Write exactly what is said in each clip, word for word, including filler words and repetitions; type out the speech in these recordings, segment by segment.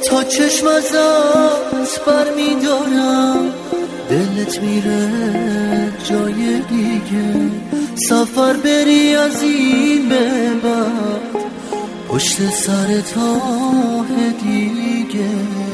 تا چشم ازت بر می دارم، دلت میره جای دیگه. سفر بری از این به بعد، پشت سر تاه دیگه.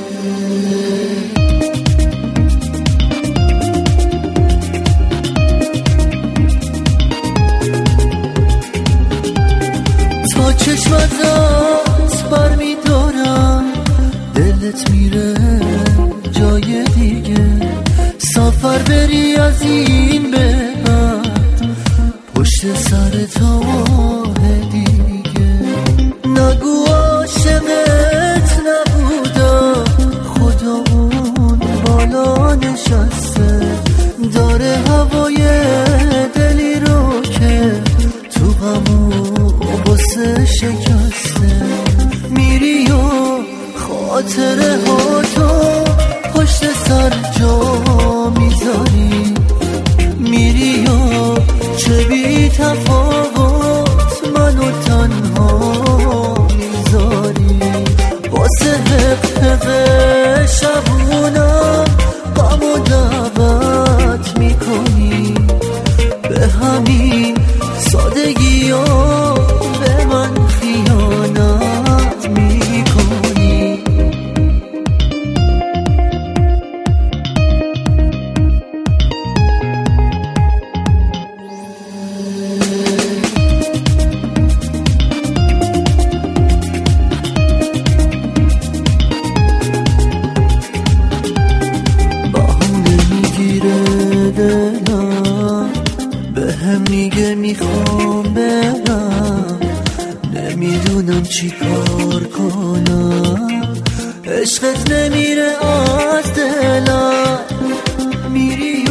تا چشم ازت بر می دارم، دلت میره جای دیگه. سفر بری از این به بعد، پشت سر تاه دیگه. نگو عاشقت نبودم، خدا اون بالا نشسته، داره هوای دلی رو که تو غمو بسه شکسته. میری و خاطره ها تو پشت سر جا میذاری، میری و چه بی تفاوت منو تنها میذاری. واسه حق حق شبونم غم و دعوت میکنی، به همین سادگی ها به من خیانت میکنی. بهم میگه میخوام برم، نمیدونم چی کار کنم. عشقت نمیره از دلم، میری